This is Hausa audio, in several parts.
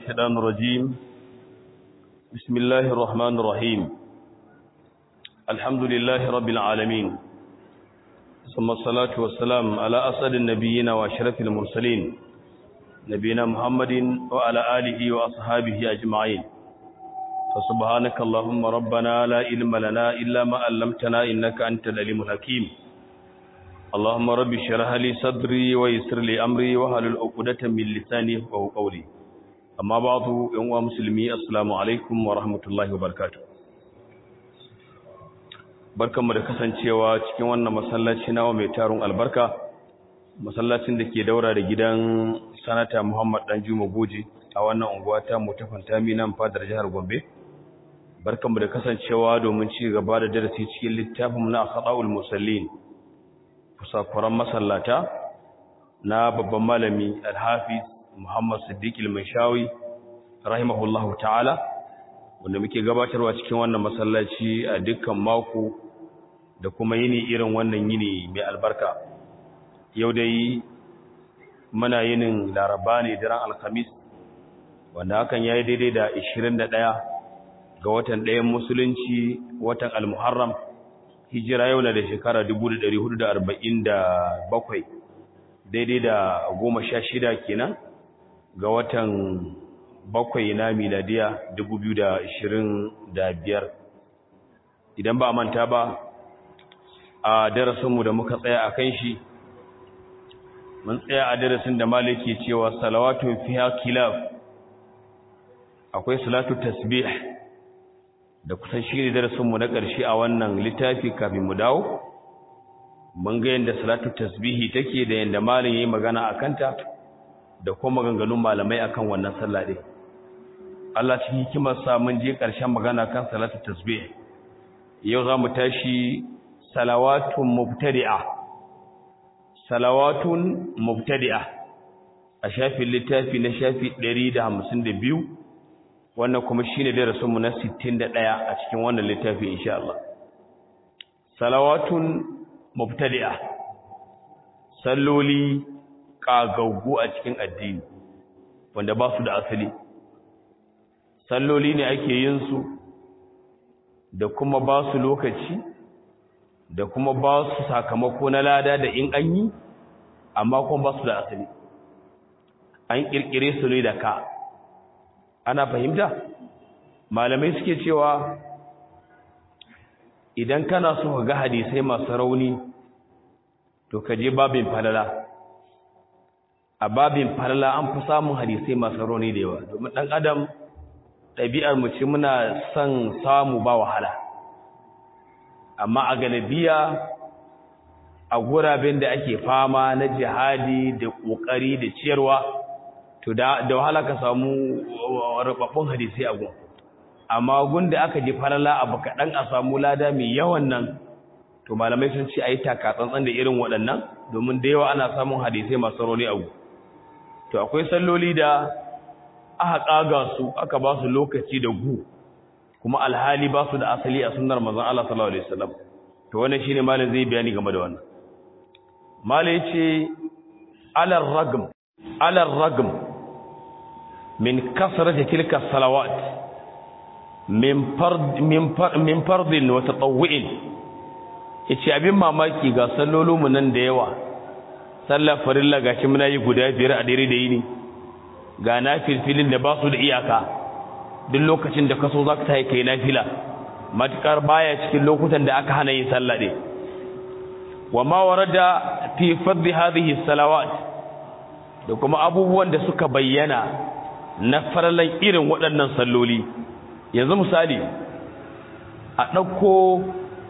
الشيطان الرجيم بسم الله الرحمن الرحيم الحمد لله رب العالمين ثم الصلاة والسلام على أسعد النبيين وأشرف المرسلين نبينا محمد وعلى آله وأصحابه أجمعين فسبحانك اللهم ربنا لا علم لنا إلا ما علمتنا إنك أنت العليم الحكيم اللهم رب اشرح لي صدري ويسر لي أمري واحلل عقدة من لساني يفقهوا قولي أما بعد يا مسلمي السلام عليكم ورحمة الله وبركاته barkanmu da kasancewa cikin wannan masallaci nawa mai tarun albarka masallacin da ke daura da gidan sanata Muhammad Danjuma Goje a wannan unguwa ta mu ta Fantami nan fadar jihar Gombe barkanmu da kasancewa domin ci gaba da darasi cikin littafin na Akhda'ul Musallin kusakuran masallata na babban malami Al-Hafiz Muhammad Siddiq Al-Manshawi rahimahullahu ta'ala wanda muke gabatarwa cikin wannan masallaci a dukkan mako da kuma yini irin wannan yini mai albarka yau dai muna yinin Laraba ne daren Alhamis wanda hakan yayi daidai da 21 ga watan ɗayan musulunci watan Al-Muharram hijira yau na da shekara 1447 daidai da 16 kenan ga watan 7 na miladiya 2025 idan ba manta ba a darasinmu da muka tsaya a kan shi mun tsaya a darasin da maliki cewa salawatu fiha kilaf akwai salatu tasbih da kusan shi ne darasinmu na ƙarshe a wannan littafi kafin mu dawo mun ga yadda salatu tasbihi take da yadda malin yayi magana a kanta da kuma maganganun malamai akan wannan sallah din Allah cikin hikimarsa mun je ƙarshen magana kan salatu tasbih yau za mu tashi salawatun mubtadi'a a shafin littafi na shafi 152 wannan kuma shine darasin mu na 61 a cikin wannan littafi insha Allah salawatun mubtadi'a salloli kagaggu a cikin addini wanda ba su da asali salloli ne ake yin su da kuma ba su lokaci da kuma ba su sakamako na lada da in an yi amma kuma ba su da asali an kirkire su ne da ka ana fahimta malamai suke cewa idan kana so ka ga hadisai masu rauni to ka je babin falala a babin falala an fi samun hadisai masu rauni da yawa domin dan adam ɗabi'ar mu ce muna son samu ba wahala amma a galabiya a guraben da ake fama na jihadi da ƙoƙari da ciyarwa to da wahala ka samu rubabbun hadisi a gun amma gun da aka ji falala abu kaɗan a samu lada mai yawan nan to malamai sun ce a yi taka tsantsan da irin waɗannan domin da yawa ana samun hadisai masu rauni a gun to akwai salloli da aka ƙaga su aka ba su lokaci da gu kuma alhali ba su da asali a sunnar manzon Allah sallallahu alaihi wasallam to wannan shine malam zai bayani game da wannan malam yace alar ragm min kasrati tilka salawat min fardin wa tatawwu'in yace abin mamaki ga sallolinmu nan da yawa sallar farilla gashi muna yi guda 5 a dare da yini ga nafilfilin da ba su da iyaka duk lokacin da kaso zaka tayi kai nafila matukar baya cikin lokutan da aka hana yin sallah din wa ma warada fi fadli hadhihi salawat da kuma abubuwan da suka bayyana na farallan irin waɗannan salloli yanzu misali a dauko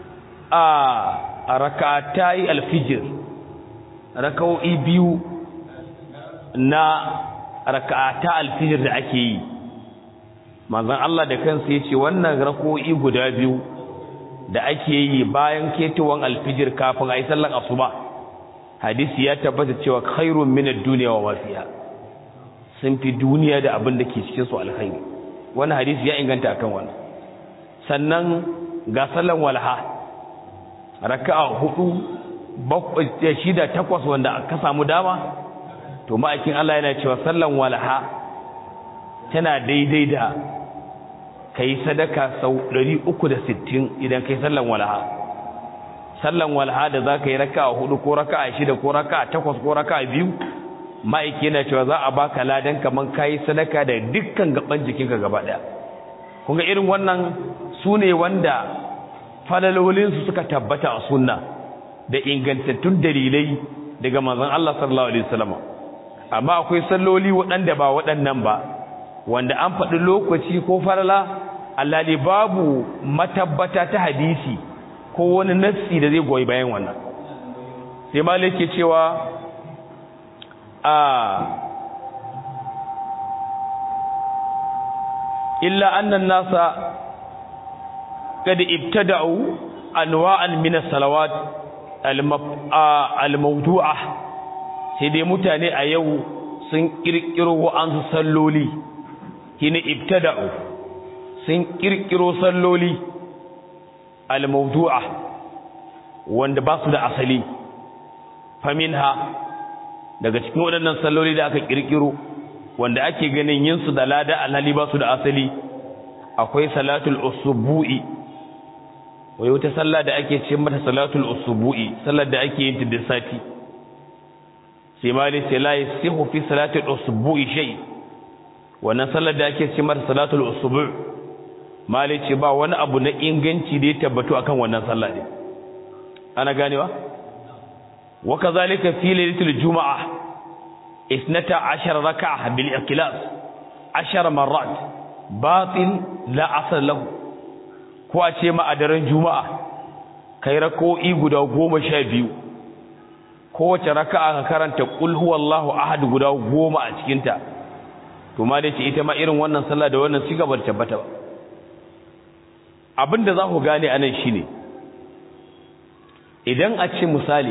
a rak'atai alfijr rak'o'i biyu na rak'ata alfijr da ake yi manzon Allah da kansa yace wannan rak'o'i guda biyu da ake yi bayan ketuwan alfijr kafin ayi sallar asuba hadisi ya tabbata cewa khairun min ad-dunya wa ma fiha sun fi duniya da abin da ke cikin su alkhairi wannan hadisi ya inganta akan wannan sannan ga sallan walha raka'a 4 7 6 8 wanda ka samu dama to ma'aikin Allah yana cewa sallan walha tana daidai da kai sadaka sau 360 idan kai sallan walaha. Sallan walaha da zaka yi raka'a 4 ko raka'a 6 ko raka'a 8 ko raka'a 2 ma'aiki yana cewa za a baka ladan kaman kai sadaka da dukkan gaban jikinka gaba daya. Kun ga irin wannan sune wanda falalolin su suka tabbata a sunna da ingantattun dalilai daga manzon Allah sallallahu alaihi wasallam. Amma akwai salloli waɗanda ba waɗannan ba wanda an faɗi lokaci ko farala Allah ne babu matabbata ta hadisi ko wani nassi da zai goyi bayan wannan. Sai malai ke cewa illa annan nasa kad ibtada'u anwa'an min as-salawat al-mawdu'a, sai dai mutane a yau sun kirkiro wa'ansu salloli, kine ibtada'u sun kirkiro salloli al-mawdu'a wanda ba su da asali. Faminha, daga cikin waɗannan salloli da aka kirkiro wanda ake ganin yin su da lada alhali ba su da asali, akwai salatul usbu'i. wai wata sallah da ake ce mata salatul usbu'i, sallar da ake yin ta da sati. sai mali sai la yasihu fi salatul usbu'i shay, wannan sallar da ake ce mata salatul usbu' mali ce ba wani abu na inganci da ya tabbatu akan wannan sallah din. ana ganewa? wa kazalika fi lailatul jumu'ah 12 rak'ah bil ikhlas 10 marrat batil la asal lahu. ko a ce ma a daren juma'a kai rako'i guda 12, kowace raka'a ka karanta qul huwallahu ahad guda 10 a cikin ta, to ma dai ce ita ma irin wannan sallah da wannan siga bar tabbata ba. abinda za ku gane anan shine idan a ce misali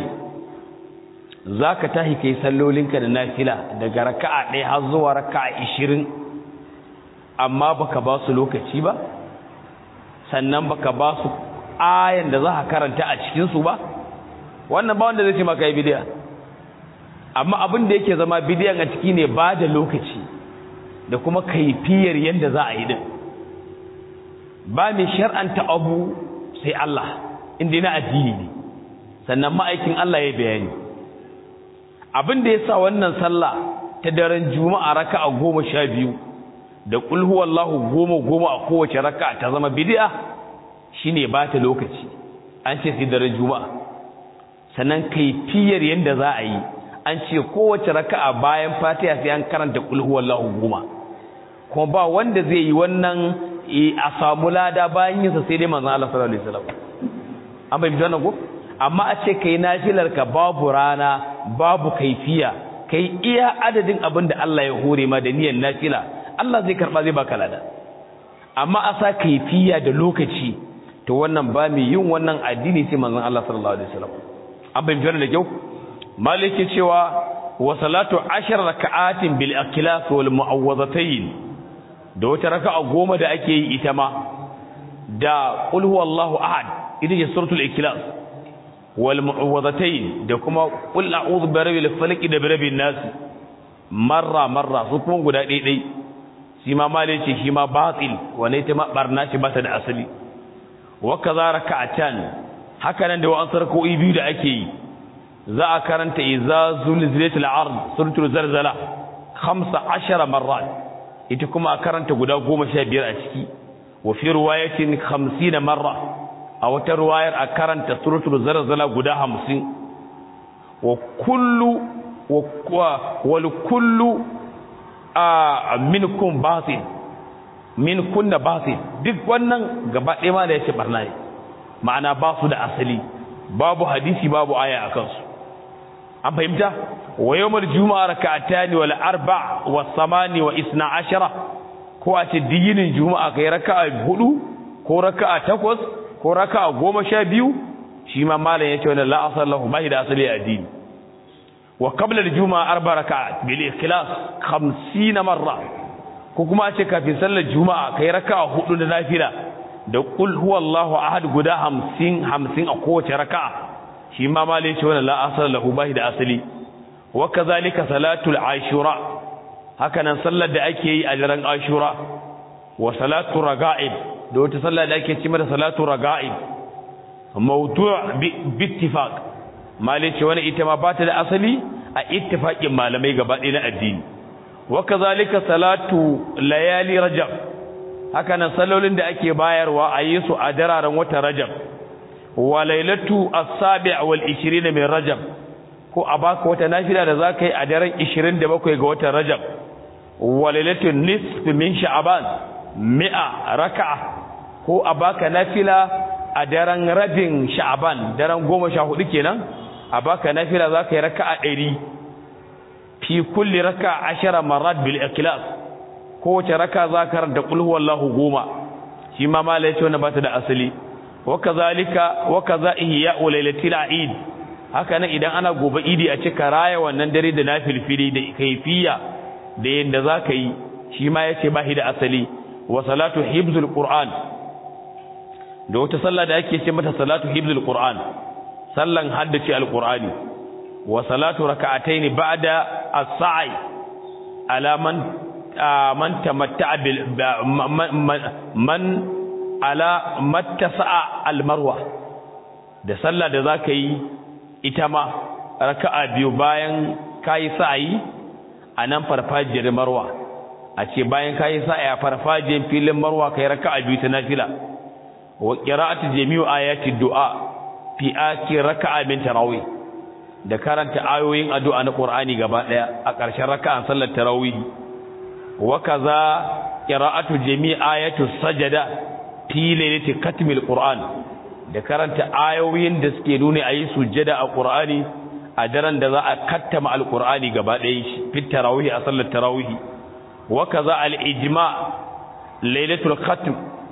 zaka tahi kai sallolinka da nafila daga raka'a 1 har zuwa raka'a 20, amma baka ba su lokaci ba, sannan baka ba su ayan da za ka karanta a cikin su ba, wannan ba wanda zai ce maka yi bidiya. amma abin da yake zama bidiyan a ciki ne ba da lokaci da kuma kaifiyar yanda za a yi din. ba mai shar'anta abu sai Allah, inda na addini ne, sannan ma'aikin Allah ya bayani. abin da yasa wannan sallah ta daren juma'a raka'a 12 da qul huwallahu 10 a kowace raka'a ta zama bid'a shine ba ta lokaci. an ce sai daren juma'a, sannan kaifiyar yanda za a yi an ce kowace raka'a bayan fatiha sai an karanta qul huwallahu 10, kuma ba wanda zai yi wannan a samu lada bayan yin sa sai dai manzon Allah sallallahu alaihi wasallam. an bai bidana ko? amma a ce kai nafilar ka babu rana babu kaifiya, kai iya adadin abin da Allah ya hore ma da niyyar nafila, Allah zai karba zai baka lada. amma a sa kaifiya da lokaci, to wannan ba mai yin wannan addini sai manzon Allah sallallahu alaihi wasallam. an bai bidana da kyau. maliki cewa wa salatu 10 raka'atin bil ikhlas wal mu'awwadhatayn, da wata raka'a 10 da ake yi ita ma da qul huwallahu ahad, ita ce suratul ikhlas, wal mu'awwadhatayn da kuma qul a'udhu bi rabbil falaq da bi rabbin nas marra su kuma guda daidai. shi ma maliki shi ma batil, wane ta ma barna ce ba ta da asali. wa kaza raka'atan, haka nan da wa'an sarko'i biyu da ake yi, za a karanta iza zulzilatil ard suratul zalzala 15 marrat, ita kuma a karanta guda 15 a ciki. wa fi riwayatin 50 marra, a wata riwayar a karanta suratul zalzala guda 50. wa kullu wal kullu minkum batil, min kunna batil, duk wannan gaba ɗaya ma da yace barna ne, ma'ana ba su da asali, babu hadisi babu aya akan su. an fahimta? wa yawmul juma'a rak'atani wal arba' was samani wa 12, ko a ce dinin juma'a kai raka'a 4 ko raka'a 8 ko raka'a 12, shi ma malam yace wannan la asal lahu, bai da asali a addini. wa qabla al juma'a 4 raka'at bil ikhlas 50 marra, ko kuma a ce kafin sallar juma'a kai raka'a 4 da nafila da qul huwallahu ahad guda 50 a kowace raka'a, shi ma malai ce wannan la asal lahu, bai da asali. wa kazalika salatul ashura haka nan sallar da ake yi a daren Ashura wa salatu raga'ib da wata sallar da ake ce mata salatu raga'ib mawdu' bi ittifaq malai ce wannan ita ma ba ta da asali a ittifaqin malamai gaba ɗaya na addini wa kazalika salatu layali rajab haka nan sallolin da ake bayarwa a yi su a dararen watan rajab wa lailatu as-sabi' wal 20 min rajab ko a baka wata nafila da zaka yi a daren 27 ga watan rajab wa lailatu nisf min sha'ban 100 raka'a ko a baka nafila a daren rabin sha'ban daren 14 kenan a baka nafila zaka yi raka'a 100 fi kulli raka'a 10 marrat bil ikhlas ko wace raka zakar da qul huwallahu 10 shi ma malai ce wannan bata da asali wa kaza ihya lailatul eid haka nan idan ana gobe idi a cika raya wannan dare da nafilfili da kaifiya da yanda zaka yi shi ma yace ba shi da asali wa salatu hibzul qur'an da wata sallah da ake ce mata salatu hibzul qur'an sallan haddace alqur'ani wa salatu rak'atayn ba'da as-sa'i ala man tamatta'a bil man ala mattasa'a al-marwa da sallah da zaka yi ita ma raka'a biyu bayan kai sa'i anan farfajiyar marwa a ce bayan kai sa'i a farfajiyar filin marwa kai raka'a biyu ta nafila wa qira'atu jami'u ayati du'a fi akhir raka'a min tarawih da karanta ayoyin addu'a na Qur'ani gaba daya a ƙarshen raka'an sallar tarawih wa kaza qira'atu jami'i ayatu sajada fi lailati katmil Qur'an da karanta ayoyin da suke nuni ayi sujjada a Qur'ani a daren da za a kattama al-Qur'ani gaba daya shi fi tarawih a sallar tarawih wa kaza al-ijma' lailatul khatm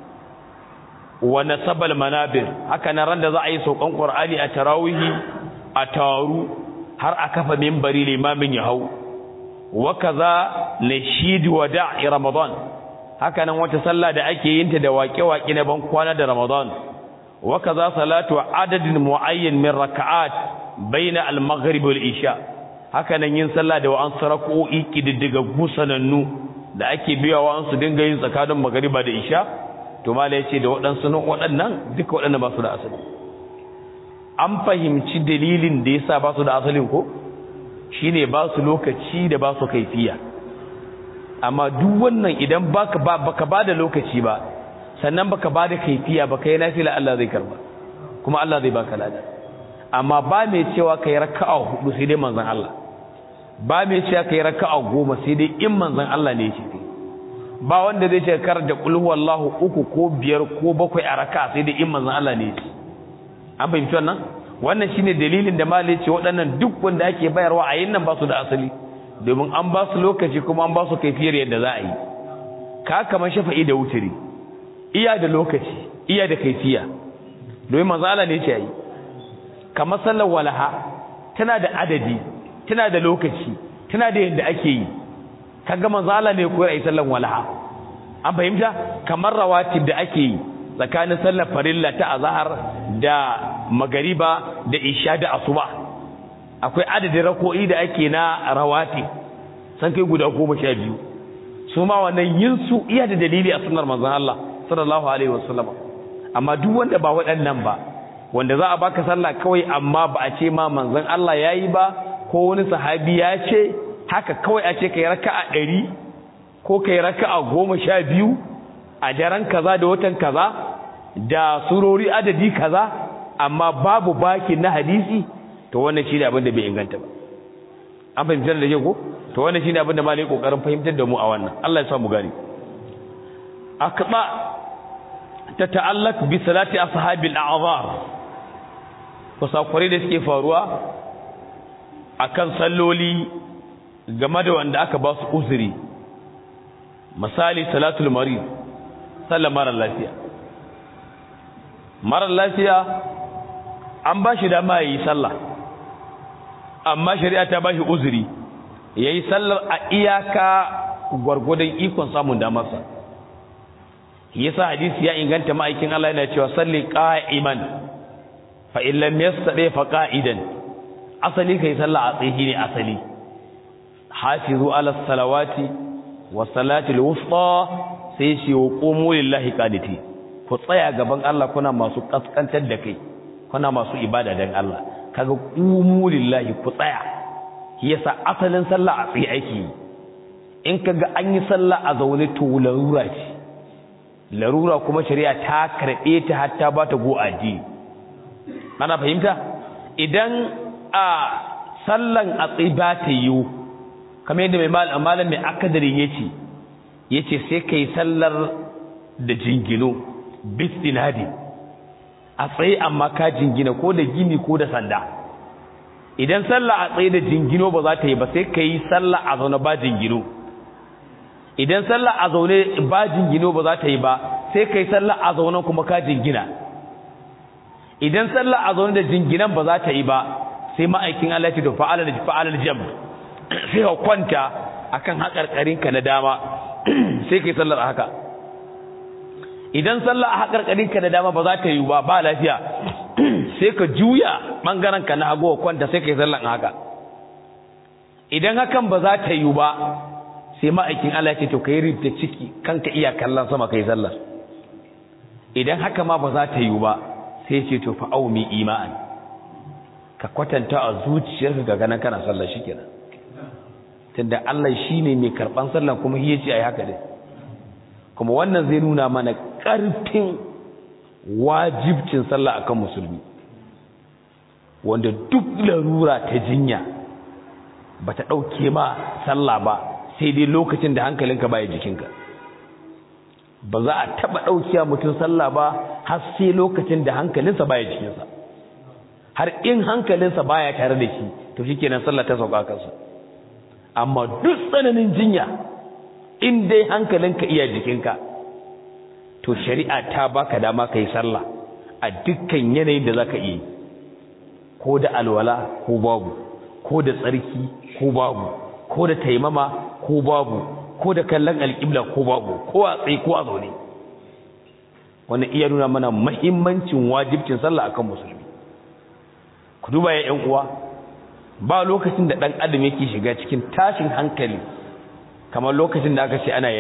wa nasabal manabir haka nan ran da za a yi saukan Qur'ani a tarawih a taru har a kafa minbari limamin ya hau wa kaza nashid wada'i ramadan haka nan wata sallah da ake yin ta da waƙe-waƙe na ban kwana da ramadan wa kaza salatu adadin muayyan min raka'at baina al-maghrib wal isha haka nan yin sallah da wa'an sarako'i kididdiga gusanannu da ake biyawa an su dinga yin tsakanin magriba da isha to mala yace da waɗannan duka waɗannan ba su da asali an fahimci dalilin da yasa ba su da asalin ko shine ba su lokaci da ba su kaifiya amma duk wannan idan baka bada lokaci ba sannan baka bada kaifiya baka yi nafila Allah zai karba kuma Allah zai baka lada amma ba mai cewa kai raka'a 4 sai dai manzon Allah ba mai cewa kai raka'a 10 sai dai in manzon Allah ne ya ce ba wanda zai ce kar da qul huwallahu 3 ko 5 ko 7 a raka'a sai dai in manzon Allah ne ya ce an fahimci wannan shine dalilin da malai ce waɗannan duk wanda ake bayarwa a yin nan ba su da asali domin an ba su lokaci kuma an ba su kaifiyar yadda za a yi ka kamar shafa'i da wuturi iya da lokaci iya da kaifiya domin manzo Allah ne ya yi kamar sallar walaha tana da adadi tana da lokaci tana da yadda ake yi kaga manzo Allah ne ya koyar sallar walaha an fahimta kamar rawatib da ake yi tsakanin sallar farilla ta azhar da magariba da isha da asuba akwai adadin rako'i da ake na rawati san kai guda 12 su ma wannan yin su iya da dalili a sunnar manzon Allah sallallahu alaihi wasallam amma duk wanda ba waɗannan ba wanda za a baka sallah kawai amma ba a ce ma manzon Allah yayi ba ko wani sahabi ya ce haka kawai a ce kai raka'a 100 ko kai raka'a 12 a daren kaza da watan kaza da surori adadi kaza amma babu baki na hadisi to wannan shine abin da bai inganta ba an fahimtar da ko to wannan shine abin da malai kokarin fahimtar da mu a wannan Allah ya sa mu gani akba ta ta'allaq bi salati ashabil a'zar ko sakure da suke faruwa akan salloli game da wanda aka ba su uzuri misali salatul marid sallar mara lafiya an ba shi dama yayi sallah amma shari'a ta ba shi uzuri yayi sallar a iyaka gwargwadon ikon samun damarsa yasa hadisi ya inganta ma'aikin Allah yana cewa salli qa'iman fa in lam yastati fa qa'idan asali kai sallah a tsaye ne asali hafizu ala salawati wa salatil wusta sai shi wa qumu lillahi qaniti ku tsaya gaban Allah kuna masu kaskantar da kai kuna masu ibada dan Allah kaga qumu lillahi ku tsaya yasa asalin sallah a tsaye ake in kaga an yi sallah a zaune to larura ce larura kuma shari'a ta karbe ta hatta ba ta go addini ana fahimta idan a sallan a tsaye ba ta yiwu kamar yadda malam mai akadari yace sai kai sallar da jingino bistinadi a tsaye amma ka jingina ko da gini ko da sanda idan sallah a tsaye da jingino ba za ta yi ba sai kai sallah a zaune ba jingino idan sallah a zaune ba jingino ba za ta yi ba sai kai sallah a zaune kuma ka jingina idan sallah a zaune da jinginan ba za ta yi ba sai ma'aikin Allah ya ce to fa'alal jam sai ka kwanta akan hakarkarinka na dama sai kai sallar haka idan sallar a hakarkarinka na dama ba za ta yi ba lafiya sai ka juya bangaranka na hagu kwanta sai kai sallar haka idan hakan ba za ta yi ba sai ma'aikin Allah ya ce to kai ribta ciki kanka iya kallon sama kai sallar idan haka ma ba za ta yi ba sai ce to fa aumi iman ka kwatanta a zuciyarka ga ganin kana sallar shikenan tunda Allah shine mai karban sallah kuma shi yace ai haka dai kuma wannan zai nuna mana karfin wajibcin sallah akan musulmi wanda duk larura ta jinya bata dauke ma sallah ba sai dai lokacin da hankalinka baya jikinka ba za a taba daukiya mutum sallah ba har sai lokacin da hankalinsa baya jikinsa har in hankalinsa baya tare da shi to shikenan sallah ta sauka kansa amma duk tsananin jinya in dai hankalinka iya jikinka to shari'a ta baka dama kai sallah a dukkan yanayin da zaka yi ko da alwala ko babu ko da tsarki ko babu ko da taimama ko babu ko da kallon alƙibla ko babu ko a tsaye ko a zaune wannan iya nuna mana muhimmancin wajibcin sallah akan musulmi ku duba ya ƴan uwa ba lokacin da dan adam yake shiga cikin tashin hankali kamar lokacin da aka ce ana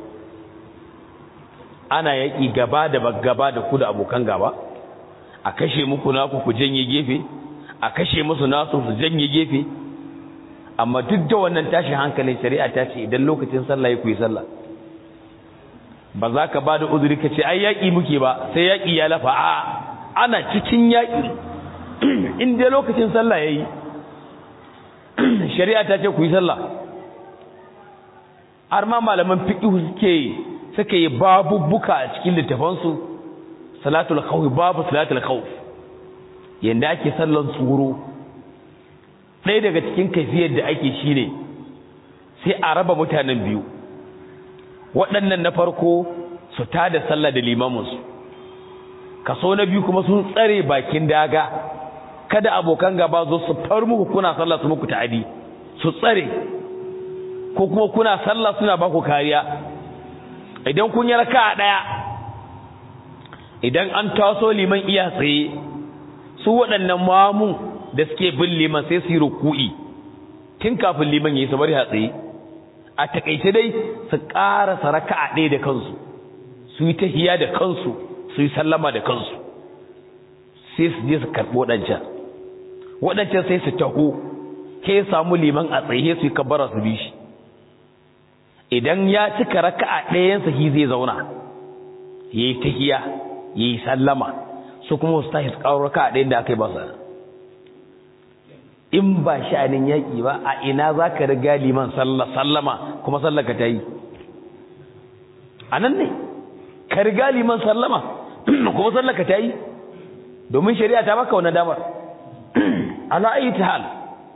yaki gaba da ku da abokan gaba a kashe muku naku ku janye gefe a kashe musu nasu su janye gefe amma duk da wannan tashin hankalin shari'a ta ce idan lokacin sallah ya ku yi sallah ba za ka ba da uzuri ka ce ai yaki muke ba sai yaki ya lafa a ana cikin yaki in dai lokacin sallah yayi shari'a ta ce ku yi sallah har ma malaman fiqh suke yi babubuka a cikin littafansu salatul khawf babu salatul khawf yanda ake sallan tsoro ɗaya daga cikin kaifiyar da ake shine sai a raba mutanen biyu waɗannan na farko su tada sallah da limaminsu kaso na biyu kuma sun tsare bakin daga kada abokan gaba zo su far muku kuna sallah su muku ta'adi su tsare ko kuma kuna sallah suna baku kariya idan kun yi raka'a daya idan an taso liman iya tsaye su waɗannan mamun da suke bin liman sai su yi ruku'i tun kafin liman yayi sabari a tsaye a takaice dai su ƙara raka'a ɗaya da kansu su yi tahiyya da kansu su yi sallama da kansu sai su je su karɓo waɗancan sai su taho ke samu liman a tsaye su yi kabbara su bi shi idan ya cika raka'a ɗayansa shi zai zauna yayi tahiyya yayi sallama su kuma su tashi su ƙaro raka'a ɗayan da aka yi ba su in ba sha'anin yaƙi ba a ina za ka riga liman sallama kuma sallaka ta yi a nan ne ka riga liman sallama kuma sallaka ta yi domin shari'a ta maka wannan damar ala ayyati hal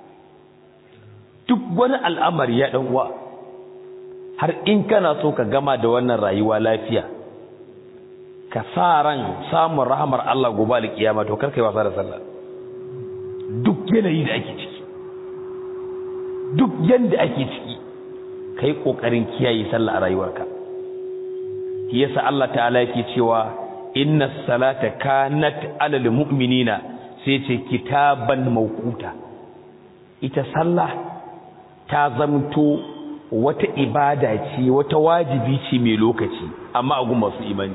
duk wani al'amari ya dan uwa har in kana so ka gama da wannan rayuwa lafiya ka sa ran samun rahmar Allah gobe alkiyama to kar kai wasa da sallah duk yanayi da ake ciki duk yanda ake ciki kai kokarin kiyaye sallah a rayuwarka yasa Allah ta'ala yake cewa inna salata kanat alal mu'minina sai ce kitaban mawquta ita sallah ta zamto wata ibada ce, wata wajibi ce mai lokaci, amma a gun masu imani.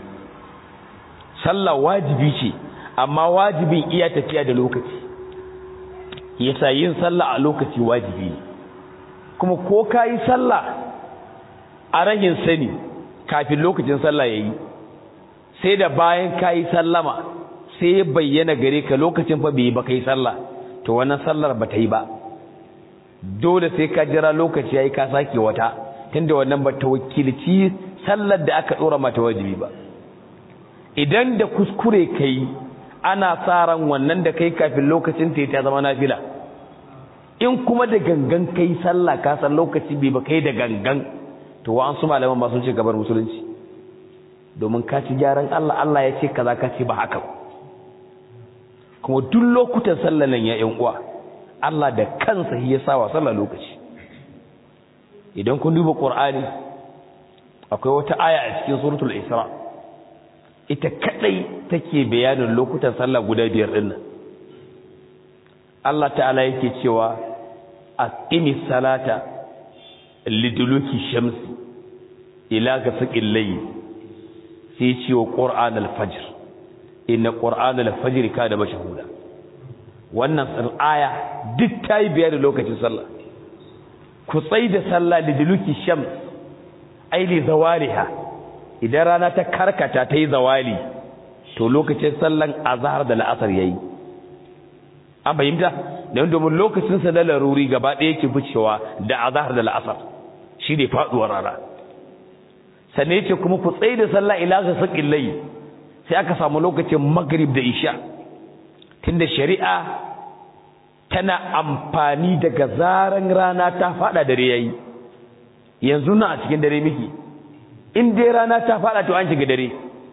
Sallah wajibi ce, amma wajibin iya tafiya da lokaci. Yasa yin sallah a lokaci wajibi ne. Kuma ko ka yi sallah a rahin sani kafin lokacin sallah ya yi, sai da bayan ka yi sallama sai ya bayyana gare ka lokacin fa bai yi ba ka yi sallah, to wannan sallar ba ta yi ba. Dole sai ka jira lokaci ya yi ka sake wata, tunda wannan ba ta wakilci sallar da aka ɗora mata wajibi ba. Idan da kuskure ka yi, ana sa ran wannan da kai kafin lokacin ta zama nafila. In kuma da gangan kai sallah ka san lokaci bai ba kai da gangan, to wa an su malaman ba sun ce gabar musulunci, domin ka ci gyaran Allah, Allah ya ce kaza ka ce ba haka. Kuma duk lokutan sallah nan ya ƴan uwa, Allah da kansa ya sa wa sallah lokaci. Idan kun duba Qur'ani akwai wata aya a cikin suratul Isra, ita kadai take bayanin lokutan sallah guda 5 din nan. Allah ta'ala yake cewa aqimis salata liduluki shamsi ila ghasaqil layl, sai ce wa qur'an al-fajr inna qur'an al-fajr kana mashhuda. Wannan aya duk tayi bayanin lokacin sallah. Ku tsai da sallah liduluki shams ai li zawaliha, idan rana ta karkata ta yi zawali to lokacin sallan azhar da la'asar yayi. An fahimta? don domin lokacin sa na laruri gaba ɗaya yake ficewa da azhar da la'asar, shi ne faduwar rana. Sannan yace kuma ku tsaye da sallah ila ghasaqil layl, sai aka samu lokacin maghrib da isha, tunda shari'a tana amfani daga zaran rana ta fada dare yayi. Yanzu na a cikin dare miki, in dai rana ta fada to an shiga dare.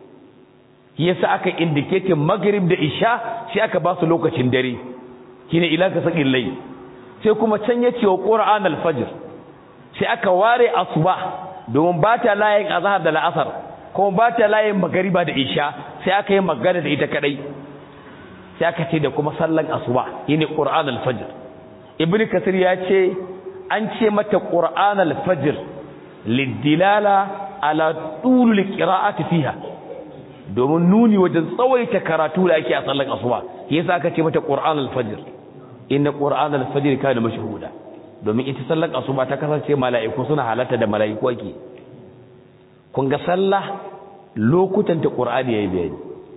Yasa aka indicate maghrib da isha sai aka ba su lokacin dare, shine ila ghasaqil layl. Sai kuma can yace wa qur'an al-fajr, sai aka ware asuba domin ba ta layin azhar da la'asar, kuma ba ta layin magriba da isha, sai aka yi magana da ita kadai. Sai aka ce da kuma sallan asuba shine qur'an al-fajr. Ibn Kathir ya ce an ce mata qur'an al-fajr lidilala ala tulul qira'ati fiha, domin nuni wajen tsawaita karatu da ake a sallan asuba. Yasa aka ce mata qur'an al-fajr, inna qur'an al-fajr kana mashhuda, domin ita sallan asuba ta kasance mala'iku suna halatta da mala'iku ake. Kun ga sallah lokutan ta qur'ani yayi bayani.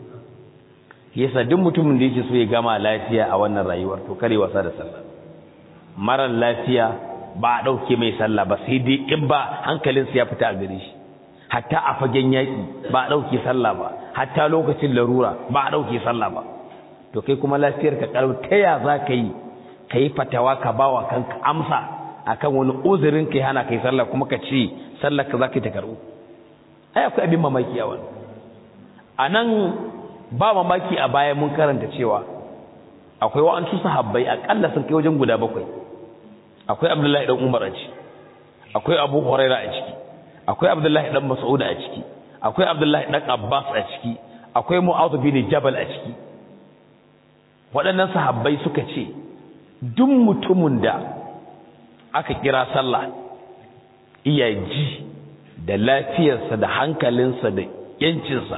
Yasa duk mutumin da yake so ya gama lafiya a wannan rayuwar to kare wasa da sallah. Marar lafiya ba a dauke mai sallah ba, sai dai in ba hankalinsa ya fita a gare shi. Hatta a fagen yaki ba a dauke sallah ba, hatta lokacin larura ba a dauke sallah ba. To kai kuma lafiyar ka kalau ta ya za ka yi kai fatawa ka bawa kanka amsa akan wani uzurin kai hana kai sallah, kuma ka ce sallar ka zaka ta karbu? Ai akwai abin mamaki a wannan. Anan ba mamaki a baya mun karanta cewa akwai wa'ansu sahabbai akalla sun kai wajen guda 7. Akwai Abdullahi dan Umar a ciki, akwai Abu Hurairah a ciki, akwai Abdullahi dan Mas'ud a ciki, akwai Abdullahi dan Abbas a ciki, akwai Mu'adh bin Jabal a ciki. Waɗannan sahabbai suka ce duk mutumin da aka kira sallah iya ji da lafiyarsa da hankalinsa da yancinsa,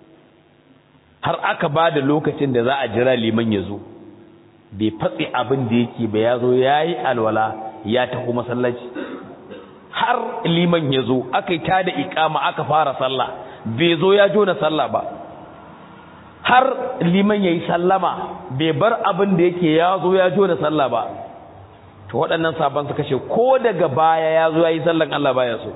har aka ba da lokacin da za a jira liman ya zo, bai fatsi abin da yake ba, ya zo ya yi alwala ya taho masallaci, har liman ya zo aka yi tada iƙama aka fara sallah, bai zo ya jona sallah ba, har liman ya yi sallama bai bar abin da yake ya zo ya jona sallah ba, to waɗannan sabon suka ce ko daga baya ya zo ya yi sallan Allah baya so.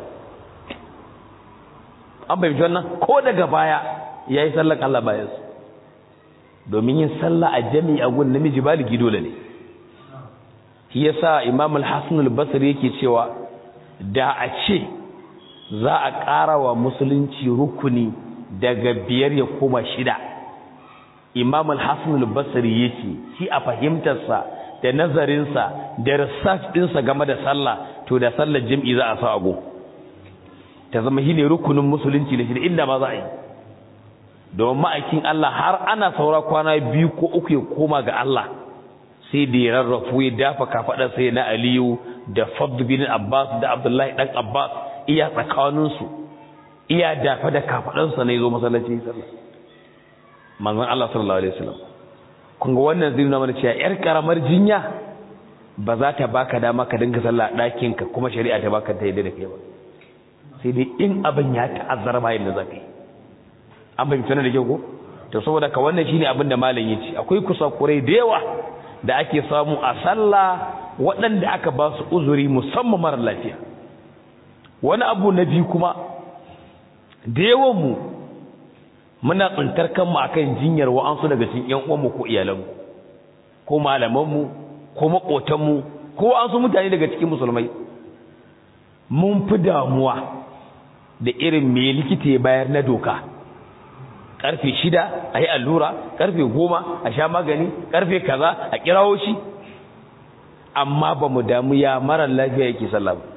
An bai wannan ko daga baya ya yi sallan Allah baya so, domin yin sallah a jami'i a gun namiji baligi dole ne. Shi yasa Imam al-Hasan al-Basri yake cewa da a ce za a ƙara wa musulunci rukuni daga 5 ya koma 6, Imam al-Hasan al-Basri yace shi a fahimtarsa da nazarinsa da research ɗinsa game da sallah, to da sallar jami'i za a sa ago ta zama shine rukunin musulunci da shi inda ma za a yi. Domin ma'aikin Allah har ana saura kwana 2 ko 3 ya koma ga Allah, sai da ya rarrafu ya dafa kafaɗar sai na Aliyu da Fadl bin Abbas da Abdullahi dan Abbas iya tsakaninsu iya dafa da kafadansa ne zo masallaci sallah manzon Allah sallallahu alaihi wasallam kun ga wannan zai nuna mana cewa yar karamar jinya ba za ta baka dama ka dinga sallah a ɗakin ka kuma shari'a ta baka ta yadda da kai ba sai dai in abin ya ta'azzara ba yadda zaka yi an bai mutane da kyau ko to saboda ka wannan shine abin da malam yace akwai kusakurai da yawa da ake samu a sallah waɗanda aka ba su uzuri musamman mara lafiya wani abu na biyu kuma da yawan mu muna tsintar kanmu akan jinyar wa'ansu daga cikin ƴan uwanmu ko iyalanmu ko malamanmu ko makotanmu ko an su mutane daga cikin musulmai mun fi damuwa da irin me likita ya bayar na doka karfe 6 ayi allura karfe 10 a sha magani karfe kaza a kirawo shi amma ba mu damu ya mara lafiya yake sallah ba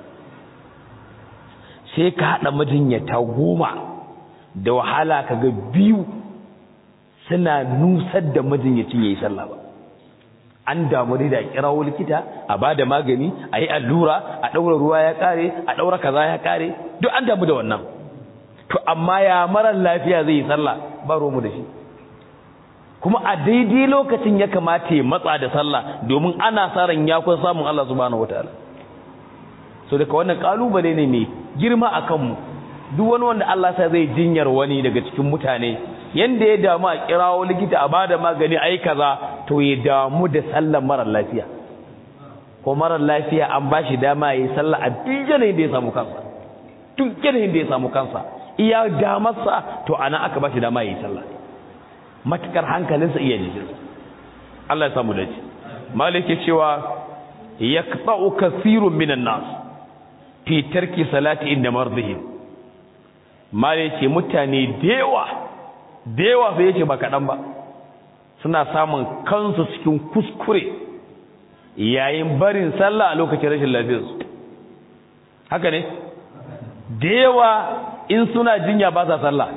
sai ka hada majinyata 10 da wahala kaga biyu suna nusar da majinyacin yayi sallah ba an damu da kirawo likita a bada magani a yi allura a daura ruwa ya kare a daura kaza ya kare duk an damu da wannan to amma ya mara lafiya zai yi sallah ba romu da shi kuma a daidai lokacin ya kamata ya matsa da sallah domin ana sa ran ya kun samun Allah subhanahu wataala so daga wannan kalubale ne mai girma akan mu duk wani wanda Allah sa zai jinyar wani daga cikin mutane yanda ya damu a kirawo likita a bada magani ai kaza to ya damu da sallar mara lafiya ko mara lafiya an bashi dama yayin sallah a dijinin da ya samu kansa tun kinin da ya samu kansa iya damarsa to ana aka bashi dama yayin sallah matakar hankalinsa iya jikin Allah ya samu dace malike cewa yaqta'u kathirun minan nas fi tarki salati inda mardihim malike mutane da yawa sai yace ba kadan ba suna samun kansu cikin kuskure yayin barin sallah a lokacin rashin lafiyarsu haka ne da yawa in suna jinya ba sa sallah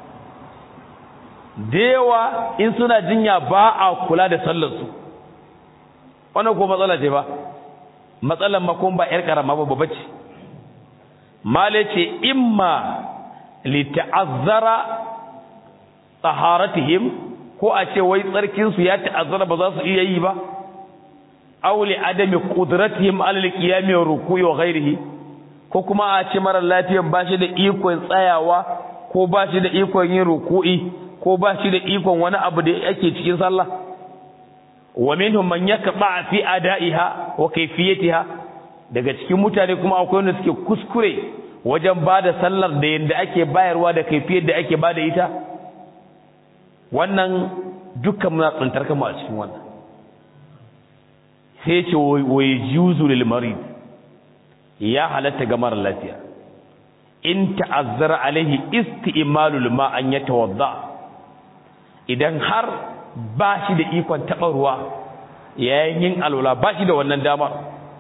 da yawa in suna jinya ba a kula da sallarsu wannan ko matsala ce ba matsalan makon ba yar karama ba bace male ce imma li ta'azzara taharatihim ko a ce wai tsarkin su ya ta'azzara ba za su iya yi ba aw li adami qudratihim ala al-qiyam wa ruku'i wa ghayrihi ko kuma a ce mara lafiyan ba shi da ikon tsayawa ko ba shi da ikon yin ruku'i ko ba shi da ikon wani abu da yake cikin sallah wa minhum man yakba fi ada'iha wa kayfiyatiha daga cikin mutane kuma akwai wanda suke kuskure wajen bada sallar da yanda ake bayarwa da kayfiyar da ake bada ita wannan dukkan muna tsantar kanmu a cikin wannan sai ce wa yuzu lil marid ya halatta ga mara lafiya in ta'azzara alaihi isti'malul ma an yatawadda idan har ba shi da ikon taɓa ruwa yayin yin alwala ba shi da wannan dama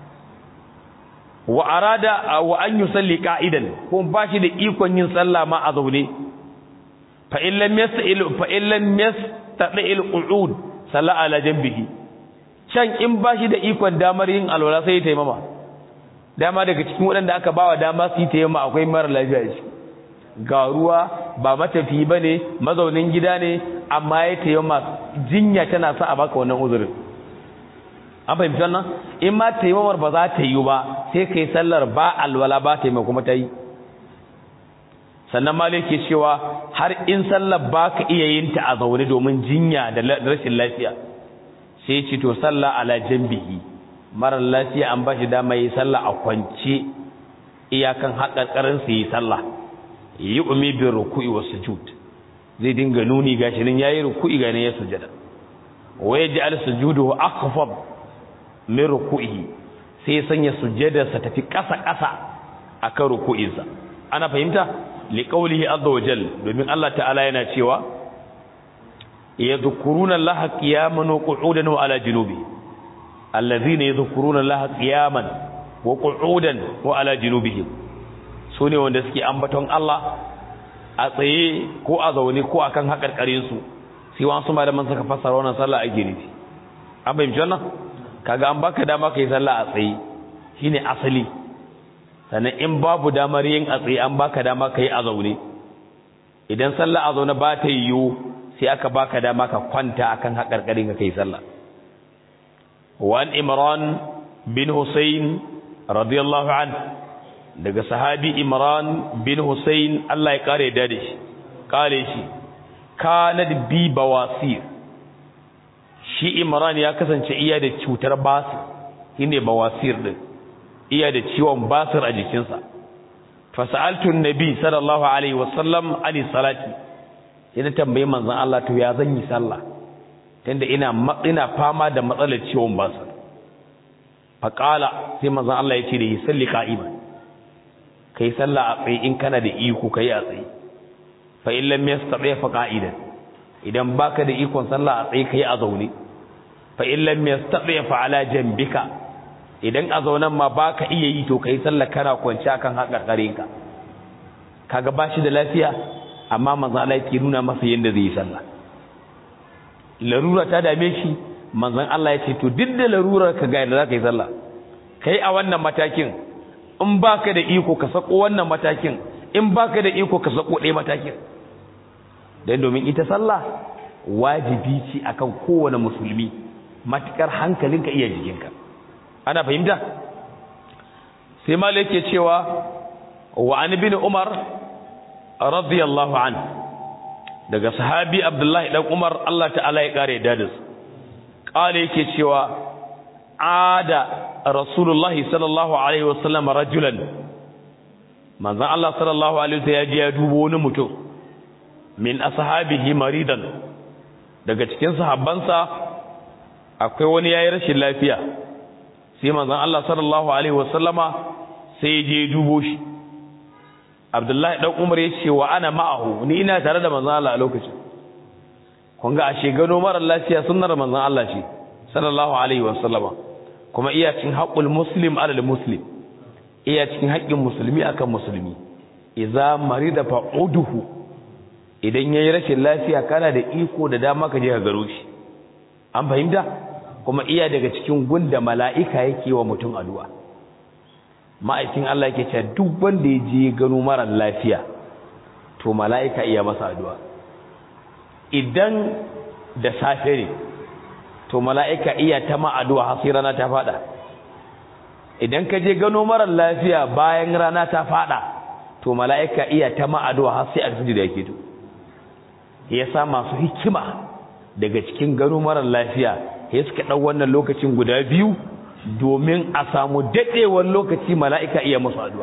wa arada wa an yusalli qa'idan ko ba shi da ikon yin sallah ma a zaune fa in lam yasta'il qu'ud salla ala janbihi can in ba shi da ikon damar yin alwala sai ya taimama dama daga cikin waɗanda aka bawa dama su yi taimama akwai mara lafiya shi ga ruwa ba matafi bane mazaunin gida ne amma ya taimama jinya tana sa a baka wannan uzurin an fahimci wannan in ma taimamar ba za ta yi ba sai kai sallar ba alwala ba taimama kuma ta yi sannan malik ke cewa har in sallar ba ka iya yin ta a zaune domin jinya da rashin lafiya sai ce to sallah ala jambihi mara lafiya an ba shi dama yi sallah a kwance iyakan haƙarƙarin su yi sallah yi umi bin ruku'i wa sujud zai dinga nuni gashi nan yayi ruku'i ga ne ya sujada wa yaj'al sujuduhu akhfad min ruku'ihi sai ya sanya sujadarsa tafi ƙasa akan ruku'insa ana fahimta li qawlihi azza wa jalla domin Allah ta'ala yana cewa yadhkuruna allaha qiyaman wa qu'udan wa ala junubi alladhina yadhkuruna allaha qiyaman wa qu'udan wa ala junubihim sune wanda suke ambaton Allah a tsaye ko a zaune ko akan hakarkarin su sai wasu malaman suka fassara wannan sallah a gidi an bayyana wannan kaga an baka dama kai sallah a tsaye shine asali. Sannan in babu damar yin a tsaye an baka dama kai a zaune. Idan sallah a zaune ba ta yiwu sai aka baka dama ka kwanta akan haƙarƙarin ka kai sallah. Wa an Imran bin Husayn radiyallahu an, daga sahabi Imran bin Husayn Allah ya kare da shi, kare shi kanat bi bawasir. Shi Imran ya kasance iya da cutar basir, shine bawasir din, iya da ciwon basir a jikinsa. Fa sa'altu an-nabi sallallahu alaihi wasallam ani salati, ina tambaye manzon Allah to ya zan yi sallah tunda ina fama da matsalar ciwon basir. Fa qala, sai manzon Allah ya ce da yi salli qa'iman, kai sallah a tsaye in kana da iko kai a tsaye. Fa in lam yastati fa qa'idan, idan baka da ikon sallah a tsaye kai a zaune. Fa in lam yastati fa ala jambika, idan a zaunan ma baka iya yi to kai sallah kana kwance akan haƙarƙarinka. Kaga bashi da lafiya amma manzon Allah yake nuna masa yanda zai yi sallah. Larura ta dame shi, manzon Allah ya ce to duk da larurar ka ga yadda zaka yi sallah. Kai a wannan matakin, in baka da iko ka sako wannan matakin, in baka da iko ka sako ɗaya matakin. Dan domin ita sallah wajibi ce akan kowane musulmi, matukar hankalinka iya jikinka. Ana fahimta? Sai Malik yake cewa wa an ibn Umar radiyallahu an, daga sahabi Abdullahi dan Umar Allah ta'ala ya kare da su. Kale yake cewa ada Rasulullah sallallahu alaihi wasallam rajulan, manzon Allah sallallahu alaihi wasallam ya dubo wani mutum min ashabihi maridan, daga cikin sahabbansa akwai wani yayi rashin lafiya. Sai manzon Allah sallallahu alaihi wasallama sai ya je dubo shi. Abdullahi dan Umar ya ce wa ana ma'ahu, ni ina tare da manzon Allah a lokacin. Kun ga ashe gano mara lafiya sunnar manzon Allah ce sallallahu alaihi wasallama, kuma iya cikin haqqul muslim alal muslim, iya cikin haƙƙin musulmi akan musulmi. Idza marida fa'uduhu, idan yayi rashin lafiya kana da iko da dama ka je ka garo shi. An fahimta? Kuma iya daga cikin gunda mala'ika yake wa mutum addu'a. Ma'aikin Allah yake cewa duk wanda ya je gano mara lafiya to mala'ika iya masa addu'a. Idan da safe ne to mala'ika iya ta ma addu'a har sai rana ta fada. Idan ka je gano mara lafiya bayan rana ta fada to mala'ika iya ta ma addu'a har sai alfijir yake to. Yasa masu hikima daga cikin gano mara lafiya sai suka dau wannan lokacin guda biyu domin a samu dadewar lokaci mala'ika iya musu addu'a.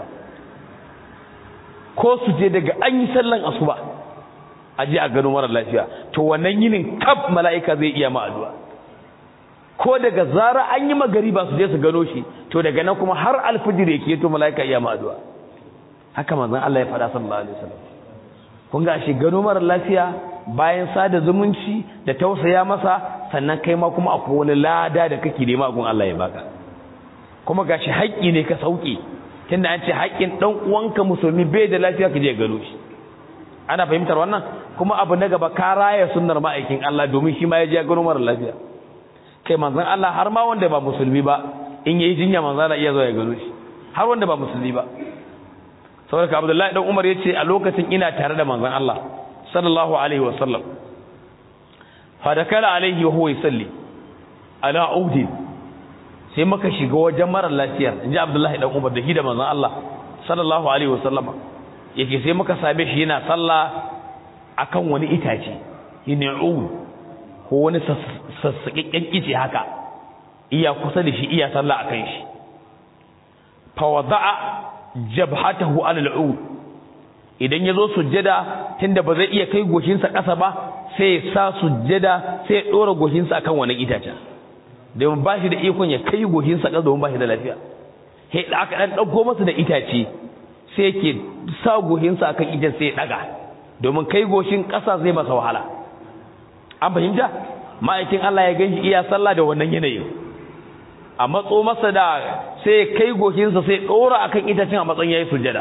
Ko su je daga an yi sallan asuba aje a gano mara lafiya to wannan yinin kaf mala'ika zai iya ma addu'a. Ko daga zara an yi magariba su je su gano shi to daga nan kuma har alfijir yake to mala'ika iya ma addu'a. Haka manzon Allah ya faɗa sallallahu alaihi wasallam. Kun ga shi gano mara lafiya bayan sada zumunci da tausaya masa, sannan kai ma kuma akwai wani lada da kake nema gun Allah ya baka. Kuma gashi haƙƙi ne ka sauke, tunda an ce haƙƙin dan uwanka musulmi bai da lafiya ka je gano shi. Ana fahimtar wannan? Kuma abu na gaba ka raya sunnar ma'aikin Allah domin shi ma ya je gano mara lafiya. Kai manzon Allah har ma wanda ba musulmi ba in yayi jinya manzon Allah iya zo ya gano shi, har wanda ba musulmi ba. Saboda Abdullahi dan Umar yace a lokacin ina tare da manzon Allah sallallahu alaihi wasallam, fa dakala alaihi wa huwa yusalli ala udin, sai muka shiga wajen mara lafiyar, inji Abdullahi dan Umar da shi da manzon Allah sallallahu alaihi wasallama. Yake sai muka same shi yana sallah akan wani itace, shine ud ko wani sassaƙiƙen ice haka, iya kusa da shi iya sallah akan shi. Fa wada'a jabhatahu ala al-ud, idan yazo sujjada tunda ba zai iya kai goshinsa ƙasa ba sai ya sa sujjada sai ya dora goshinsa akan wani itace, domin ba shi da ikon ya kai goshinsa ƙasa domin ba shi da lafiya. Sai da aka dan dauko masa da itace sai yake sa goshinsa akan itace sai ya daga, domin kai goshin ƙasa zai masa wahala. An fahimta? Ma'aikin Allah ya ganshi iya sallah da wannan yanayin, a matso masa da sai kai goshinsa sai dora akan itacen a matsayin yayi sujjada.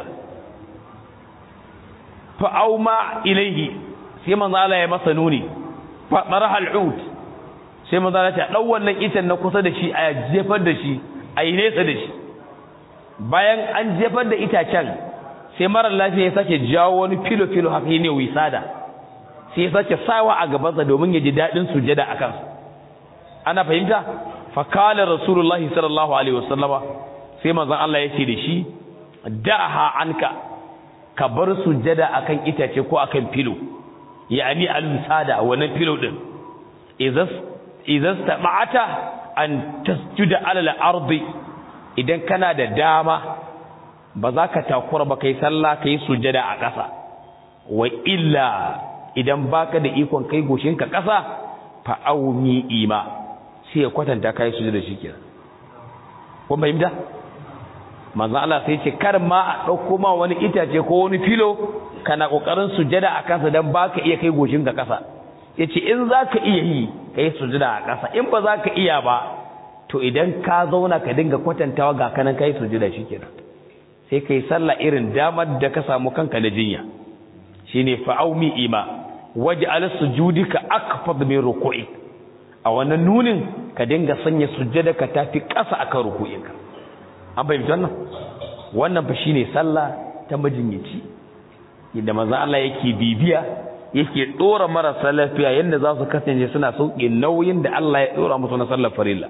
Fa auma ilaihi, sai manzo Allah ya masa nuni, fa taraha al-ud, sai manzo Allah ya dau wannan itan na kusa da shi a jefar da shi a yi nesa da shi. bayan an jefar da itacen sai mara lafiya ya sake jawo wani filo haka ne wisada sai ya sake sawa a gabansa domin ya ji dadin sujada akan ana fahimta fa qala rasulullahi sallallahu alaihi wasallama sai manzon Allah ya ce da shi da'aha anka ka bar sujada akan itace ko akan filo yani al-wisada wannan filo din idan tabata an tasjuda ala al-ardi idan kana da dama ba za ka takura ba kai sallah kai sujada a ƙasa wa illa idan baka da ikon kai goshinka ƙasa fa aumi ima sai ya kwatanta kai sujada shikenan kun fahimta manzo Allah sai ce kar ma a dauko ma wani itace ko wani filo kana kokarin sujada a kansa dan baka iya kai goshinka ƙasa yace in zaka iya yi kai sujada a ƙasa in ba zaka iya ba to idan ka zauna ka dinga kwatantawa ga kanan kai sujada shikenan sai kai sallah irin damar da ka samu kanka na jinya shine fa'aumi ima waj'al sujudika akfad min ruku'i a wannan nunin ka dinga sanya sujjadaka tafi ƙasa akan ruku'inka an bayyana wannan fa shine sallah ta majinyaci inda manzo Allah yake bibiya yake dora marasa lafiya yanda za su kasance suna sauke nauyin da Allah ya dora musu na sallar farilla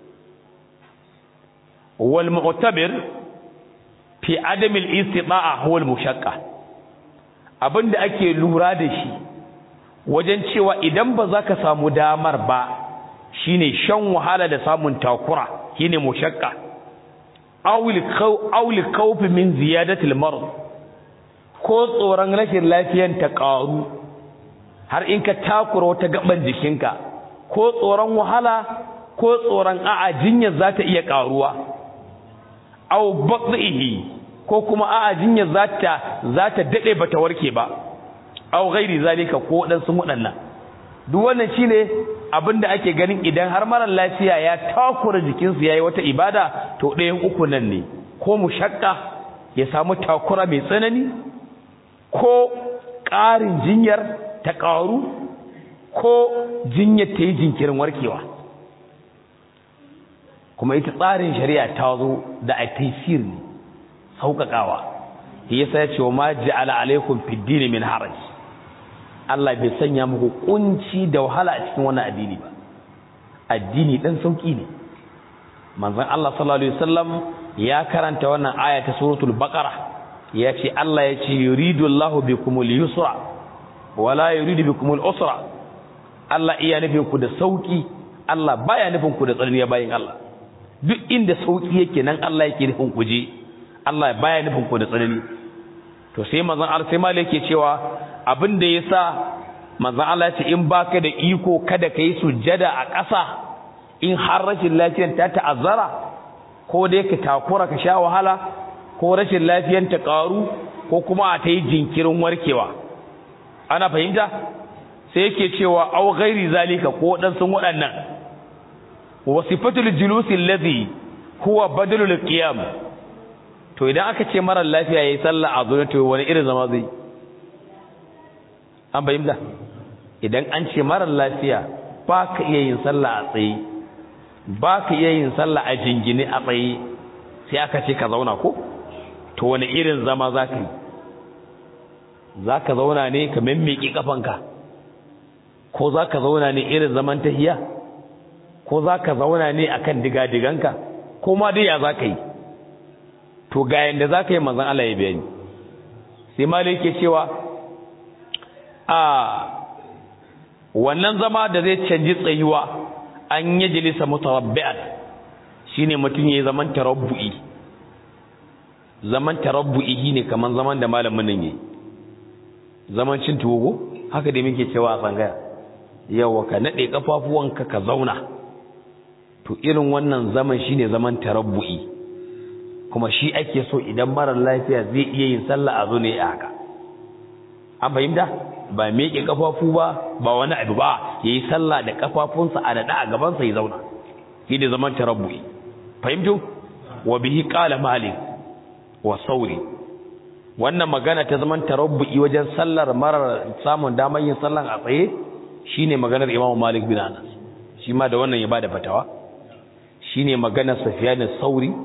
wal mu'tabir fi adam al-istita'a huwa al-mushaqqa abinda ake lura da shi wajen cewa idan ba za ka samu damar ba shine shan wahala da samun takura shine mushaqqa awil khawf min ziyadati al-marad ko tsoron rashin lafiyan ta karu har in ka takura wata gaban jikinka ko tsoron wahala ko tsoron a'a jinyar za ta iya karuwa aw bathihi ko kuma a'a jinyar zata dade bata warke ba aw ghairi zalika ko dan sun wadannan duk wannan shine abinda ake ganin idan har mara lafiya ya takura jikinsa yayi wata ibada to ɗayan uku nan ne ko mushakka ya samu takura mai tsanani ko ƙarin jinyar ta ƙaru ko jinyar ta yi jinkirin warkewa kuma ita tsarin shari'a ta zo da a taysir ne sauƙaƙawa yasa ya ce wa ma ja'ala alaikum fid din min haraj Allah bai sanya muku kunci da wahala a cikin wannan addini ba addini dan sauki ne manzon Allah sallallahu alaihi wasallam ya karanta wannan aya ta suratul baqara ya ce Allah ya ce yuridu Allahu bikumul yusra wala yuridu bikumul usra Allah iya nufin ku da sauki Allah baya nufin ku da tsanani bayin Allah duk inda sauki yake nan Allah yake nufin ku je Allah baya nufin ku da tsanani to sai manzon Allah sai malai yake cewa abin da yasa manzon Allah ya ce in baka da iko kada kai sujjada a ƙasa in har rashin lafiyar ta ta'azzara ko dai ka takura ka sha wahala ko rashin lafiyar ta karu ko kuma a tayi jinkirin warkewa ana fahimta sai yake cewa au ghairi zalika ko dan sun waɗannan wasifatul julusi alladhi huwa badalul qiyam to idan aka ce mara lafiya yayi sallah a zuwa to wani irin zama zai an bayyana idan an ce mara lafiya ba ka iya yin sallah a tsaye ba ka iya yin sallah a jingine a tsaye sai aka ce ka zauna ko to wani irin zama zaka yi zaka zauna ne ka mimmiki kafanka ko zaka zauna ne irin zaman tahiya ko zaka zauna ne akan digadiganka ko ma dai ya zaka yi to ga yanda zaka yi manzon Allah ya bayani sai malai yake cewa wannan zama da zai canji tsayuwa an yi jilisa mutarabbi'an shine mutun yayin zaman tarabbu'i shine kaman zaman da malamin nan yayi zaman cin tuwo haka dai muke cewa a tsangaya yawa ka nade kafafuwanka ka zauna to irin wannan zaman shine zaman tarabbu'i kuma shi ake so idan mara lafiya zai iya yin sallah a zo ne haka an fahimta ba miƙe kafafu ba wani abu ba yayi sallah da kafafunsa a dada a gaban sa ya zauna shi ne zaman tarabbu'i fahimtu wa bihi qala malik wa sauri wannan magana ta zaman tarabbu'i wajen sallar marar samun damar yin sallan a tsaye shine maganar Imam Malik bin Anas shi ma da wannan ya bada fatawa shine maganar Sufyan as-Sauri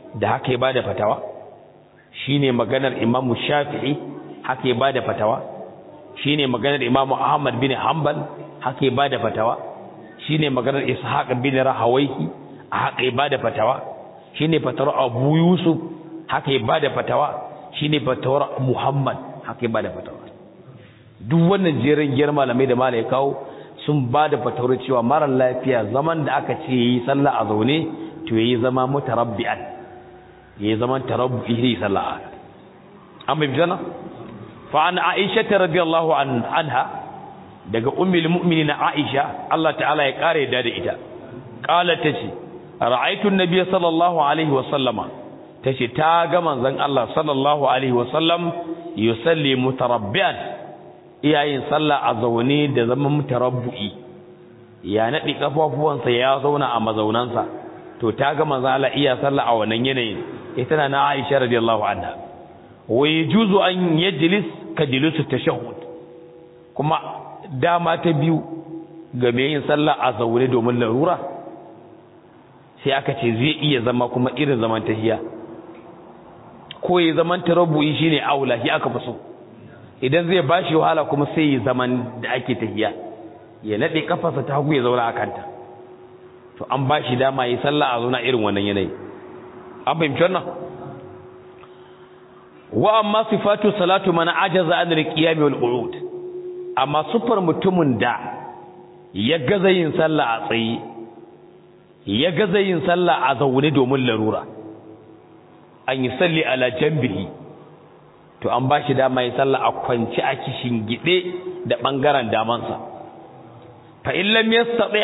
da haka ya bada fatawa, shine maganar Imam Shafi'i haka ya bada fatawa, shine maganar Imam Ahmad bin Hanbal haka ya bada fatawa, shine maganar Ishaq bin Rahawayhi haka ya bada fatawa, shine fatawar Abu Yusuf haka ya bada fatawa, shine fatawar Muhammad haka ya bada fatawa. Duk wannan jerin giyar malamai da malai kawo sun bada fatawar cewa mara lafiya zaman da aka ce yi sallah a zaune to yayi zama mutarabbi'an, yayi zaman tarabbi yi sallah. Amma bijana fa an Aisha radhiyallahu anha, daga ummul mu'minin Aisha Allah ta'ala ya kare da ita, qalat tace ra'aytu an-nabiy sallallahu alaihi wa sallama, tace ta ga manzon Allah sallallahu alaihi wa sallam yusalli mutarabbi'an, iyayin sallah a zaune da zaman mutarabbi, ya nadi kafafuwansa ya zauna a mazaunansa. To ta ga manzon Allah iya sallah a wannan yanayin, ita na Aisha radiyallahu anha. wa yajuzu an yajlis ka julusu tashahhud, kuma dama ta biyu ga mai yin sallah a zaune domin larura, sai aka ce zai iya zama kuma irin zaman tahiyya, ko ya zaman tarabbu'i shine aula, shi aka fi so. Idan zai bashi wahala kuma sai ya zaman da ake tahiyya, ya nade kafarsa ta hagu ya zauna a kanta, to an bashi dama yi sallah a zauna irin wannan yanayi. An fahimci wannan? Wa amma sifatu salatu man ajaza an al-qiyam wal qu'ud, amma sufar mutumin da ya gaza yin sallah a tsaye, ya gaza yin sallah a zaune domin larura, an yi salli ala jambihi, to an bashi dama yi sallah a kwance a kishin gide da bangaren damansa. Fa in lam yastati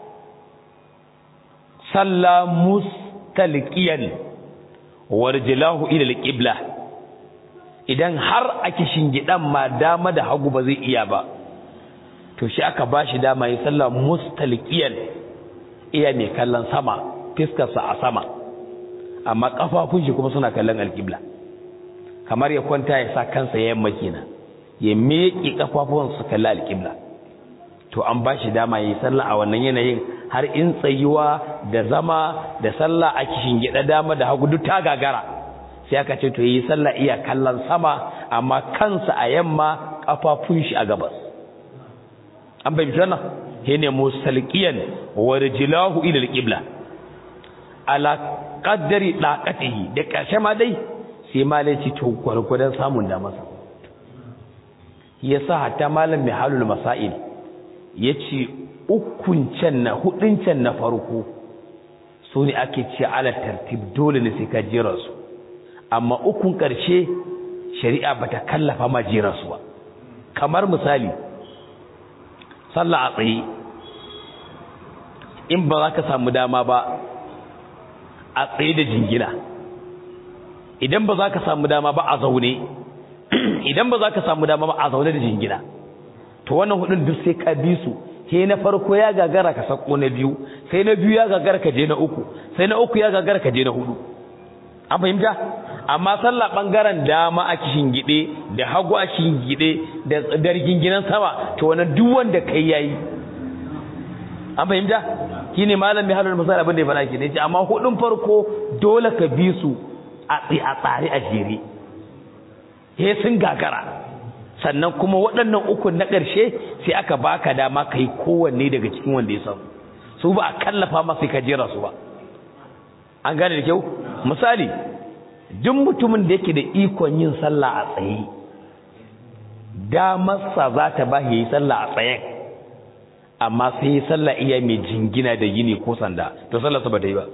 salla mustalqiyan warjilahu ila al-qibla, idan har a kishin gidan ma dama da hagu ba zai iya ba, to shi aka bashi dama yi sallah mustalqiyan, iya mai kallon sama, fiskarsa a sama, amma kafafun shi kuma suna kallon alqibla, kamar ya kwanta ya sa kansa ya yamma kenan, ya miƙe kafafun su kalla alqibla. To an bashi dama yi sallah a wannan yanayin, har in tsayuwa da zama da sallah a kishin gida dama da hagu duk ta gagara, sai aka ce to yi sallah iya kallon sama amma kansa a yamma, kafafun shi a gabas. An bayyana wannan shine musalqiyan wa rijlahu ila alqibla ala qadri daqatihi, da kashe ma dai sai malaci to gurgudan samun da masa. Yasa hatta malam mai halul masail yace hudun can na farko su ne ake ce ala tartib, dole ne sai ka jera su, amma ukun karshe shari'a bata kallafa ma jera su ba. Kamar misali sallah a tsaye, in ba za ka samu dama ba a tsaye da jingina, idan ba za ka samu dama ba a zaune, idan ba za ka samu dama ba a zaune da jingina, to wannan hudun duk sai ka bi su. Sai na farko ya gagara ka sako na biyu, sai na biyu ya gagara ka je na uku, sai na uku ya gagara ka je na hudu. An fahimta? Amma sallah bangaren dama a kishin gide da hagu a kishin gide da riginginan sama, to wannan duk wanda kai yayi. An fahimta? Shine malami halal misali abin da ya fara ki ne, amma hudun farko dole ka bi su a tsare a jere. He sun gagara. Sannan kuma waɗannan ukun na ƙarshe sai aka baka dama kai kowanne daga cikin wanda ya samu, su ba a kallafa masa ka jera su ba. An gane da kyau? Misali, duk mutumin da yake da ikon yin sallah a tsaye, damarsa za ta ba yi sallah a tsayen, amma sai yi sallah iya mai jingina da yini ko sanda, to sallarsa ba ta yi ba.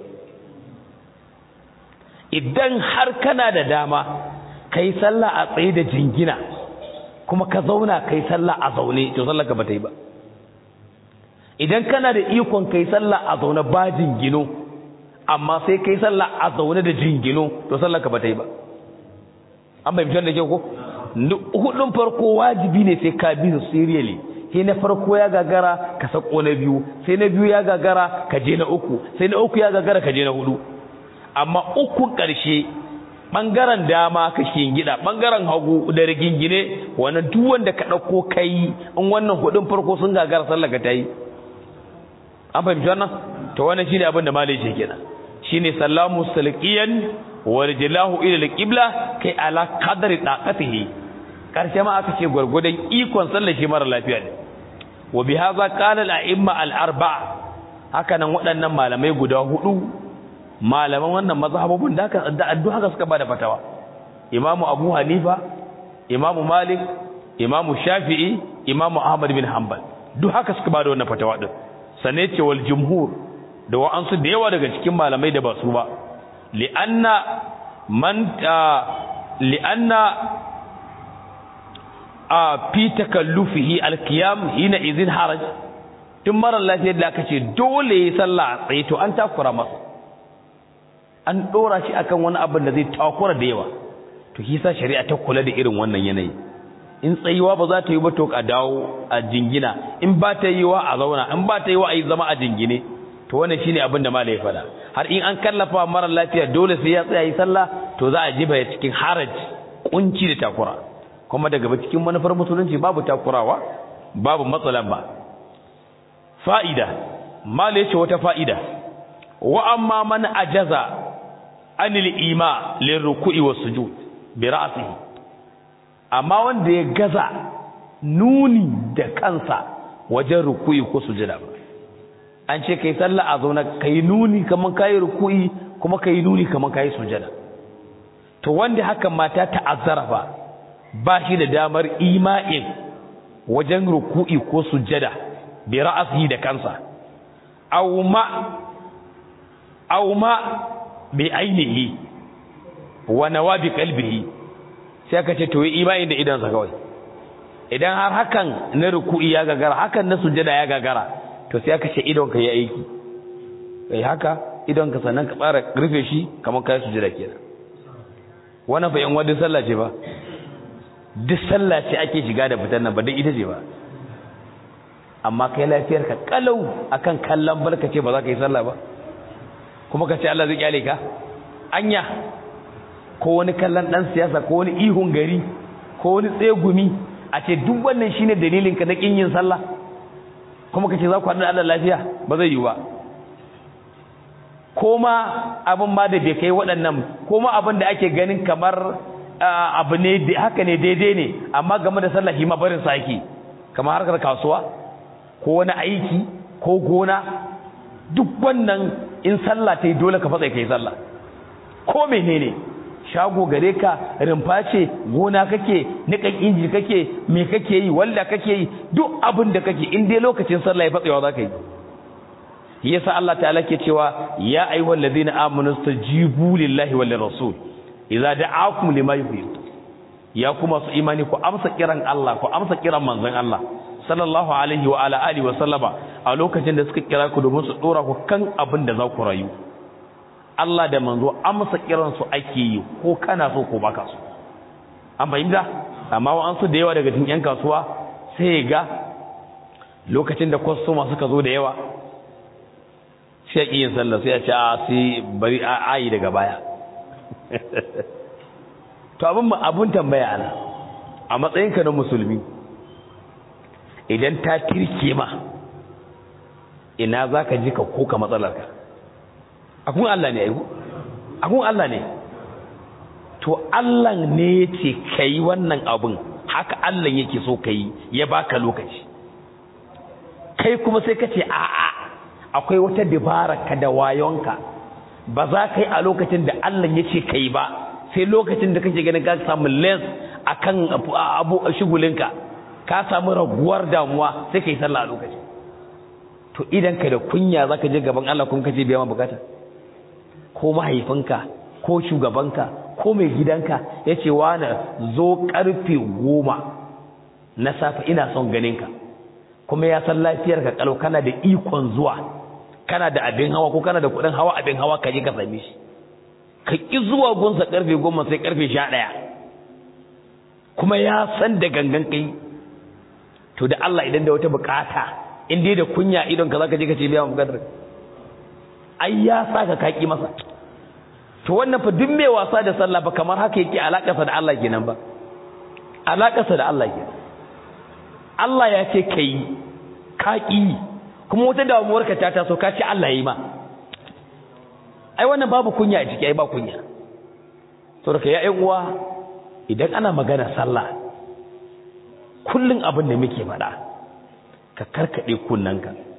Idan har kana da dama kai sallah a tsaye da jingina, kuma ka zauna kai sallah a zaune, to sallar ka bata yi ba. Idan kana da ikon kai sallah a zaune ba jingino, amma sai kai sallah a zaune da jingino, to sallar ka bata yi ba. An bai fitar da ke ko? Hudun farko wajibi ne sai ka bi su serially. Sai na farko ya gagara ka sako na biyu, sai na biyu ya gagara ka je na uku, sai na uku ya gagara ka je na hudu. Amma ukun ƙarshe bangaren dama ka shingida, bangaren hagu da rigingine, wannan duk wanda ka dauko kai, in wannan hudun farko sun gagara sallar ka tayi. An fahimci wannan? To wannan shine abin da malai ce kenan. shine sallamu salqiyan wa rijlahu ila alqibla kai ala qadri taqatihi karshe ma aka ce gurgudan ikon sallar shi mara lafiya ne wa bi hadha qala al-a'imma al-arba'a haka nan waɗannan malamai guda hudu malaman wannan mazhabobin da addu'a haka suka bada fatawa imamu abu hanifa imamu malik imamu shafi'i imamu ahmad bin hanbal duk haka suka bada wannan fatawa din sanne ce wal jumhur da wa'ansu da yawa daga cikin malamai da ba su ba li'anna fi takallufihi alqiyam hina izin haraj tun mara lafiyar da aka ce dole ya sallah a tsaye to an takura masa an dora shi akan wani abin da zai takura da yawa to kisa shari'a ta kula da irin wannan yanayi in tsayuwa ba za ta yi ba to a dawo a jingina in ba ta yi wa a zauna in ba ta yi wa a yi zama a jingine to wannan shine abin da malai ya faɗa har in an kallafa mara lafiya dole sai ya tsaya yi sallah to za a jiba ya cikin haraj kunci da takura kuma daga cikin manufar musulunci babu takurawa babu matsala ba fa'ida malai ce wata fa'ida wa amma man ajaza anil ima lirruku'i was sujud bi ra'sihi amma wanda ya gaza nuni da kansa wajen ruku'i ko sujada ba an ce kai sallah a zauna kai nuni kaman kai ruku'i kuma kai nuni kaman kai sujada to wanda hakan mata ta'azzara ba shi da damar ima'in wajen ruku'i ko sujada bi ra'sihi da kansa aw ma bi ainihi wa nawabi qalbihi sai aka ce to yi imani da idansa kawai idan har hakan na ruku'i ya gagara hakan na sujada ya gagara to sai aka ce idonka ya aiki kai haka idonka sannan ka tsara rufe shi kamar kai sujada kenan wannan fa yan wadin sallah ce ba duk sallah ce ake shiga da fitar nan ba dai ita ce ba amma kai lafiyar ka kalau akan kallon barka ce ba za ka yi sallah ba kuma ka ce Allah zai kyale ka anya ko wani kallon dan siyasa ko wani ihun gari ko wani tsegumi a ce duk wannan shine dalilin ka na kin yin sallah kuma kace za ku haɗu da Allah lafiya ba zai yi ba koma abin ma da bai kai waɗannan koma abin da ake ganin kamar abu ne haka ne daidai ne amma game da sallah shi ma barin sa yake kamar harkar kasuwa ko wani aiki ko gona duk wannan in sallah ta yi dole ka fatsa kai sallah ko menene shago gare ka rumfa ce gona kake nikan inji kake me kake yi walla kake yi duk abin da kake in dai lokacin sallah ya fatsewa zaka yi yasa Allah ta'ala ke cewa ya ayyuhal ladina amanu stajibu lillahi wal rasul idza da'akum lima yuhibbu ya kuma su imani ku amsa kiran Allah ku amsa kiran manzon Allah sallallahu alaihi wa ala alihi wa sallama a lokacin da suka kira ku domin su dora ku kan abin da za ku rayu Allah da manzo amsa kiransu ake yi ko kana so ko baka so an fahimta amma wa an su da yawa daga cikin yan kasuwa sai ga lokacin da customer suka zo da yawa sai yin sallah sai a ce a sai bari a ayi daga baya to abun tambaya ana a matsayinka na musulmi idan ta tirke ma ina zaka ji ka koka matsalarka akun Allah ne ayi akun Allah ne to Allah ne yace kai wannan abun haka Allah yake so kai ya baka lokaci kai kuma sai kace a'a akwai wata dabara ka da wayonka ba za kai a lokacin da Allah yace kai ba sai lokacin da kake ganin ka samu lens akan abu shugulinka ka samu raguwar damuwa sai kai sallah a lokacin to idan ka da kunya zaka je gaban Allah kuma kace biya ma bukata ko mahaifinka ko shugabanka ko mai gidanka yace wani zo karfe 10 na safe ina son ganinka kuma ya san lafiyarka kalau kana da ikon zuwa kana da abin hawa ko kana da kudin hawa abin hawa kaje ka same shi ka ki zuwa gunsa karfe 10 sai karfe 11 kuma ya san da gangan kai to da Allah idan da wata bukata in dai da kunya idon ka zaka je ka ce biya mu bukatar ai ya saka kaki masa to wannan fa duk mai wasa da sallah ba kamar haka yake alakarsa da Allah kenan ba alakarsa da Allah kenan Allah ya ce kai kaki kuma wata damuwar ka ta taso ka ce Allah yayi ma ai wannan babu kunya a ciki, ai ba kunya. Saboda ya ƴan uwa idan ana magana sallah kullun abin da muke faɗa ka karkade kunnanka